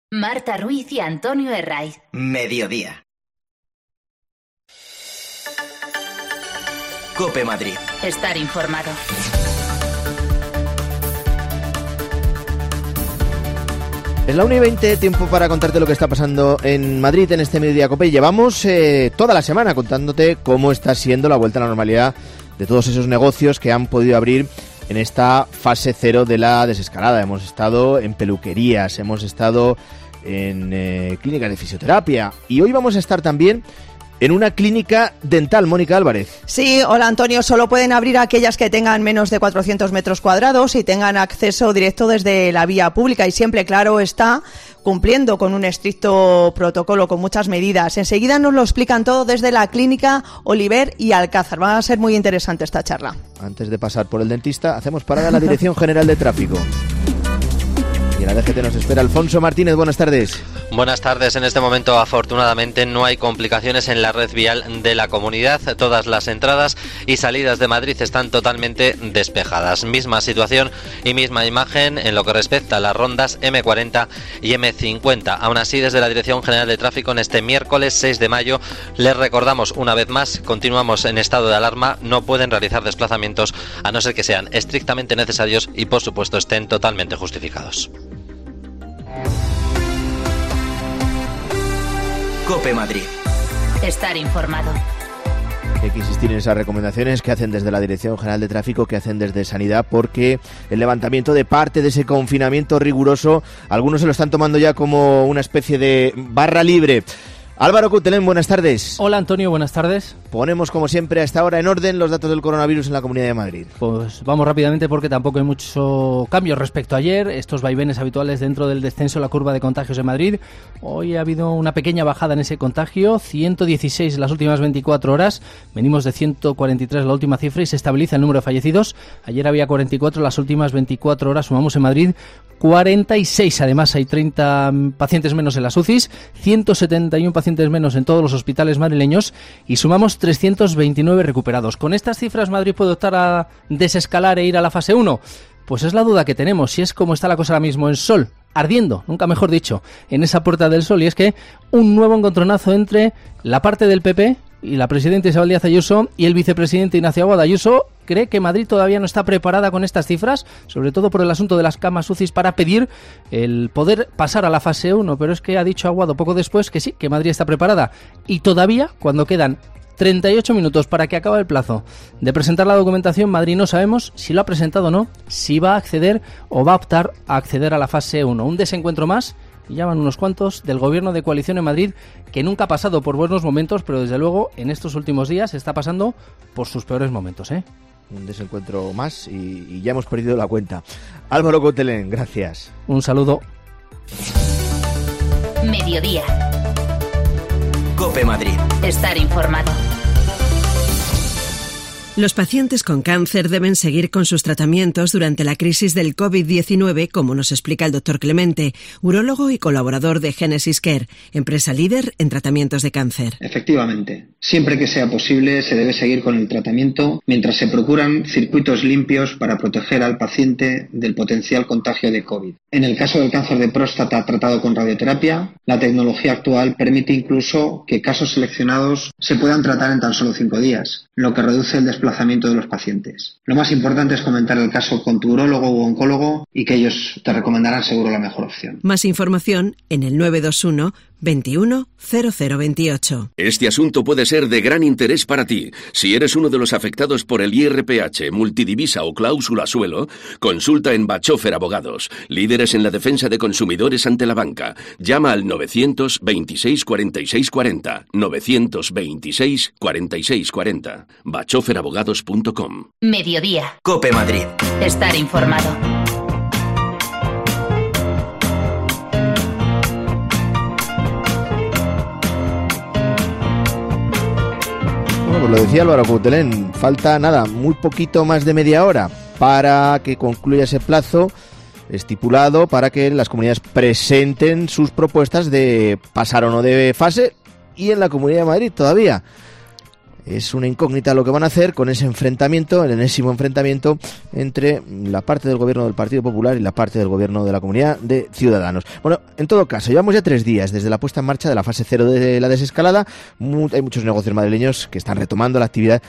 Marta Ruiz y Antonio Herraiz. Mediodía. COPE Madrid. Estar informado. Es la 1:20, tiempo para contarte lo que está pasando en Madrid en este Mediodía COPE. Llevamos toda la semana contándote cómo está siendo la vuelta a la normalidad de todos esos negocios que han podido abrir en esta fase cero de la desescalada. Hemos estado en peluquerías, hemos estado en clínicas de fisioterapia y hoy vamos a estar también en una clínica dental. Mónica Álvarez. Sí, hola Antonio, solo pueden abrir aquellas que tengan menos de 400 metros cuadrados y tengan acceso directo desde la vía pública y siempre, claro, está cumpliendo con un estricto protocolo, con muchas medidas. Enseguida nos lo explican todo desde la clínica Oliver y Alcázar. Va a ser muy interesante esta charla. Antes de pasar por el dentista, hacemos parada en la Dirección General de Tráfico. Y en la DGT nos espera Alfonso Martínez. Buenas tardes. Buenas tardes. En este momento, afortunadamente, no hay complicaciones en la red vial de la comunidad. Todas las entradas y salidas de Madrid están totalmente despejadas. Misma situación y misma imagen en lo que respecta a las rondas M40 y M50. Aún así, desde la Dirección General de Tráfico, en este miércoles 6 de mayo, les recordamos una vez más, continuamos en estado de alarma. No pueden realizar desplazamientos a no ser que sean estrictamente necesarios y, por supuesto, estén totalmente justificados. COPE Madrid. Estar informado. Hay que insistir en esas recomendaciones que hacen desde la Dirección General de Tráfico, que hacen desde Sanidad, porque el levantamiento de parte de ese confinamiento riguroso, algunos se lo están tomando ya como una especie de barra libre. Álvaro Cutelén, buenas tardes. Hola Antonio, buenas tardes. Ponemos como siempre a esta hora en orden los datos del coronavirus en la Comunidad de Madrid. Pues vamos rápidamente porque tampoco hay mucho cambio respecto a ayer, estos vaivenes habituales dentro del descenso de la curva de contagios en Madrid. Hoy ha habido una pequeña bajada en ese contagio, 116 en las últimas 24 horas, venimos de 143 la última cifra y se estabiliza el número de fallecidos. Ayer había 44, las últimas 24 horas sumamos en Madrid 46, además hay 30 pacientes menos en las UCIs, 171 pacientes menos en todos los hospitales madrileños y sumamos 329 recuperados. ¿Con estas cifras Madrid puede optar a desescalar e ir a la fase 1? Pues es la duda que tenemos, si es como está la cosa ahora mismo en Sol, ardiendo, nunca mejor dicho, en esa Puerta del Sol, y es que un nuevo encontronazo entre la parte del PP y la presidenta Isabel Díaz Ayuso y el vicepresidente Ignacio Aguado. Ayuso cree que Madrid todavía no está preparada con estas cifras, sobre todo por el asunto de las camas UCI para pedir el poder pasar a la fase 1, pero es que ha dicho Aguado poco después que sí, que Madrid está preparada y todavía cuando quedan 38 minutos para que acabe el plazo de presentar la documentación, Madrid no sabemos si lo ha presentado o no, si va a acceder o va a optar a acceder a la fase 1. Un desencuentro más, y ya van unos cuantos, del gobierno de coalición en Madrid, que nunca ha pasado por buenos momentos, pero desde luego en estos últimos días está pasando por sus peores momentos, ¿eh? Un desencuentro más y ya hemos perdido la cuenta. Álvaro Cutelén, gracias. Un saludo. Mediodía. COPE Madrid. Estar informado. Los pacientes con cáncer deben seguir con sus tratamientos durante la crisis del COVID-19, como nos explica el doctor Clemente, urólogo y colaborador de Genesis Care, empresa líder en tratamientos de cáncer. Efectivamente, siempre que sea posible se debe seguir con el tratamiento mientras se procuran circuitos limpios para proteger al paciente del potencial contagio de COVID. En el caso del cáncer de próstata tratado con radioterapia, la tecnología actual permite incluso que casos seleccionados se puedan tratar en tan solo 5 días, lo que reduce el desplazamiento de los pacientes. Lo más importante es comentar el caso con tu urólogo u oncólogo y que ellos te recomendarán seguro la mejor opción. Más información en el 921 21 0028. Este asunto puede ser de gran interés para ti. Si eres uno de los afectados por el IRPH, multidivisa o cláusula suelo, consulta en Bachofer Abogados, líderes en la defensa de consumidores ante la banca. Llama al 926 46 40, 926 46 40, bachoferabogados.com. Mediodía. COPE Madrid. Estar informado. Bueno, pues lo decía Álvaro Cutelén, falta nada, muy poquito más de media hora para que concluya ese plazo estipulado para que las comunidades presenten sus propuestas de pasar o no de fase, y en la Comunidad de Madrid todavía Es una incógnita lo que van a hacer con ese enfrentamiento, el enésimo enfrentamiento entre la parte del gobierno del Partido Popular y la parte del gobierno de la Comunidad de Ciudadanos. Bueno, en todo caso, llevamos ya 3 días desde la puesta en marcha de la fase 0 de la desescalada. Hay muchos negocios madrileños que están retomando la actividad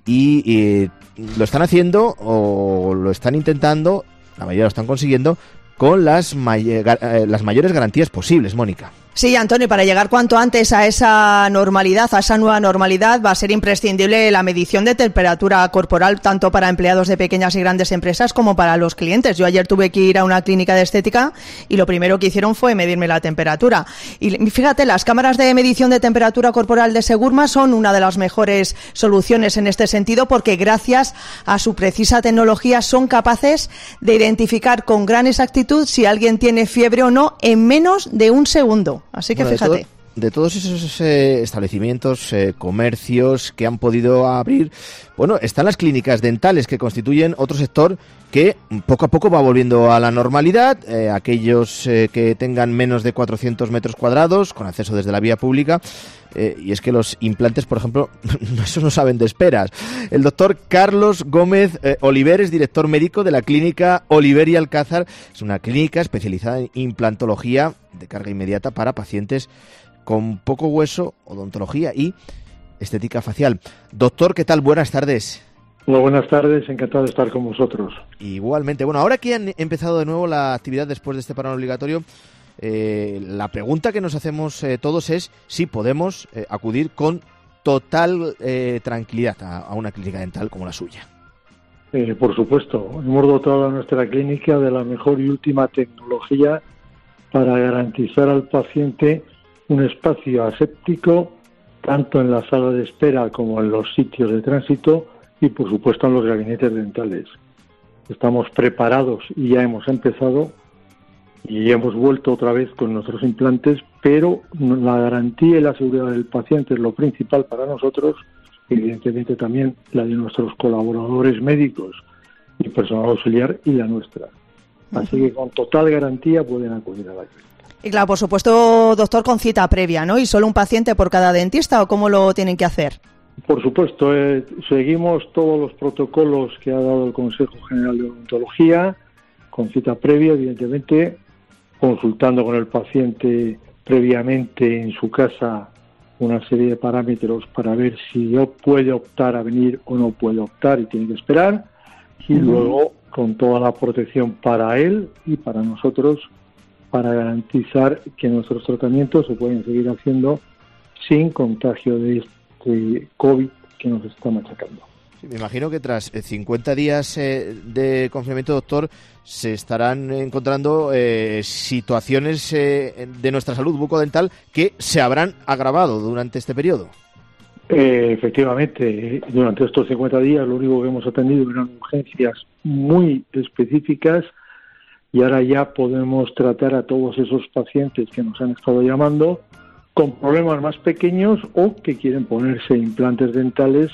y lo están haciendo o lo están intentando, la mayoría lo están consiguiendo, con las mayores garantías posibles, Mónica. Sí, Antonio, para llegar cuanto antes a esa normalidad, a esa nueva normalidad, va a ser imprescindible la medición de temperatura corporal, tanto para empleados de pequeñas y grandes empresas como para los clientes. Yo ayer tuve que ir a una clínica de estética y lo primero que hicieron fue medirme la temperatura. Y fíjate, las cámaras de medición de temperatura corporal de Segurma son una de las mejores soluciones en este sentido, porque gracias a su precisa tecnología son capaces de identificar con gran exactitud si alguien tiene fiebre o no en menos de un segundo. Así que fíjate. De todos esos establecimientos, comercios que han podido abrir, bueno, están las clínicas dentales, que constituyen otro sector que poco a poco va volviendo a la normalidad. Aquellos que tengan menos de 400 metros cuadrados, con acceso desde la vía pública. Y es que los implantes, por ejemplo, esos no saben de esperas. El doctor Carlos Gómez Oliver es director médico de la clínica Oliver y Alcázar. Es una clínica especializada en implantología de carga inmediata para pacientes con poco hueso, odontología y estética facial. Doctor, ¿qué tal? Buenas tardes. Hola, buenas tardes, encantado de estar con vosotros. Igualmente. Bueno, ahora que han empezado de nuevo la actividad después de este parón obligatorio, la pregunta que nos hacemos todos es si podemos acudir con total tranquilidad a una clínica dental como la suya. Por supuesto, hemos dotado a nuestra clínica de la mejor y última tecnología para garantizar al paciente un espacio aséptico tanto en la sala de espera como en los sitios de tránsito y por supuesto en los gabinetes dentales. Estamos preparados y ya hemos empezado y hemos vuelto otra vez con nuestros implantes, pero la garantía y la seguridad del paciente es lo principal para nosotros, evidentemente también la de nuestros colaboradores médicos y personal auxiliar y la nuestra. Así que con total garantía pueden acudir a la clínica. Y claro, por supuesto, doctor, con cita previa, ¿no? ¿Y solo un paciente por cada dentista o cómo lo tienen que hacer? Por supuesto, seguimos todos los protocolos que ha dado el Consejo General de Odontología, con cita previa, evidentemente, consultando con el paciente previamente en su casa una serie de parámetros para ver si puede optar a venir o no puede optar y tiene que esperar, y luego con toda la protección para él y para nosotros, para garantizar que nuestros tratamientos se pueden seguir haciendo sin contagio de este COVID que nos está machacando. Sí, me imagino que tras 50 días de confinamiento, doctor, se estarán encontrando situaciones de nuestra salud bucodental que se habrán agravado durante este periodo. Efectivamente, durante estos 50 días lo único que hemos atendido eran urgencias muy específicas y ahora ya podemos tratar a todos esos pacientes que nos han estado llamando con problemas más pequeños o que quieren ponerse implantes dentales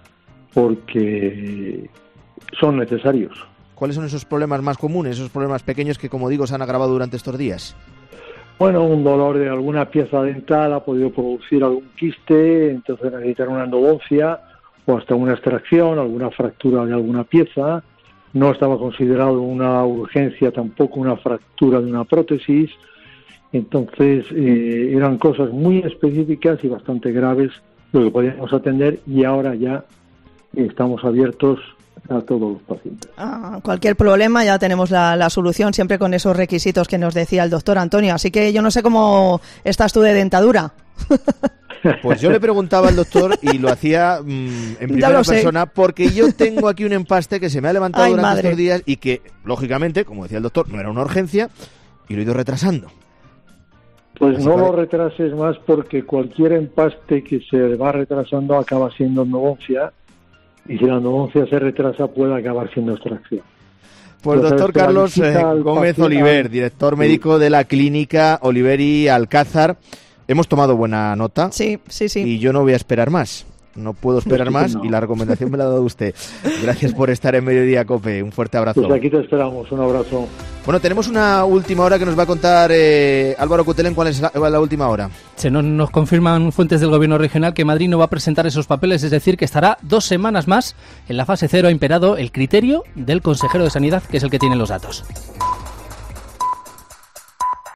porque son necesarios. ¿Cuáles son esos problemas más comunes, esos problemas pequeños que, como digo, se han agravado durante estos días? Bueno, un dolor de alguna pieza dental ha podido producir algún quiste, entonces necesitar una endodoncia o hasta una extracción, alguna fractura de alguna pieza. No estaba considerado una urgencia tampoco una fractura de una prótesis. Entonces eran cosas muy específicas y bastante graves lo que podíamos atender y ahora ya estamos abiertos a todos los pacientes. Cualquier problema ya tenemos la solución, siempre con esos requisitos que nos decía el doctor Antonio. Así que yo no sé cómo estás tú de dentadura. Pues yo le preguntaba al doctor y lo hacía en primera persona porque yo tengo aquí un empaste que se me ha levantado durante estos días y que, lógicamente, como decía el doctor, no era una urgencia y lo he ido retrasando. Pues no lo retrases más porque cualquier empaste que se va retrasando acaba siendo endodoncia y si la endodoncia se retrasa puede acabar siendo extracción. Pues doctor Carlos Gómez Oliver, director médico de la clínica Oliver y Alcázar, hemos tomado buena nota. Sí. Y yo no voy a esperar más. No puedo esperar más y la recomendación me la ha dado usted. Gracias por estar en Mediodía Cope. Un fuerte abrazo. Pues aquí te esperamos. Un abrazo. Bueno, tenemos una última hora que nos va a contar Álvaro Cutelén. ¿Cuál es la última hora? Nos confirman fuentes del Gobierno regional que Madrid no va a presentar esos papeles, es decir, que estará 2 semanas más. En la fase 0 ha imperado el criterio del consejero de Sanidad, que es el que tiene los datos.